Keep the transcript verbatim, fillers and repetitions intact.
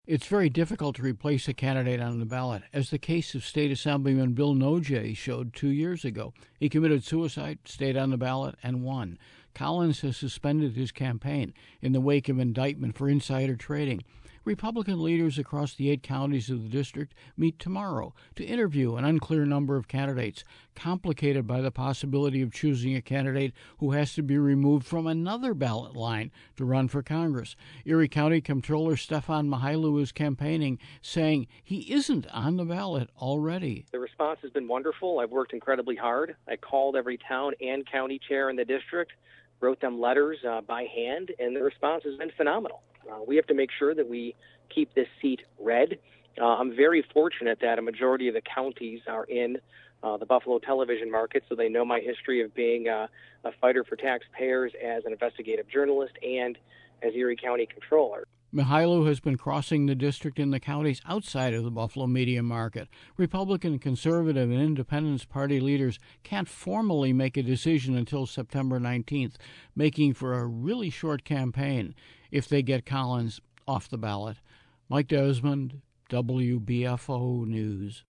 It's very difficult to replace a candidate on the ballot, as the case of State Assemblyman Bill Noje showed two years ago. He committed suicide, stayed on the ballot, and won. Collins has suspended his campaign in the wake of indictment for insider trading. Republican leaders across the eight counties of the district meet tomorrow to interview an unclear number of candidates, complicated by the possibility of choosing a candidate who has to be removed from another ballot line to run for Congress. Erie County Comptroller Stefan Mihailu is campaigning, saying he isn't on the ballot already. The response has been wonderful. I've worked incredibly hard. I called every town and county chair in the district, wrote them letters uh, by hand, and the response has been phenomenal. Uh, we have to make sure that we keep this seat red. Uh, I'm very fortunate that a majority of the counties are in uh, the Buffalo television market, so they know my history of being uh, a fighter for taxpayers as an investigative journalist and as Erie County Comptroller. Mihailu has been crossing the district in the counties outside of the Buffalo media market. Republican, Conservative, and Independence Party leaders can't formally make a decision until September nineteenth, making for a really short campaign if they get Collins off the ballot. Mike Desmond, W B F O News.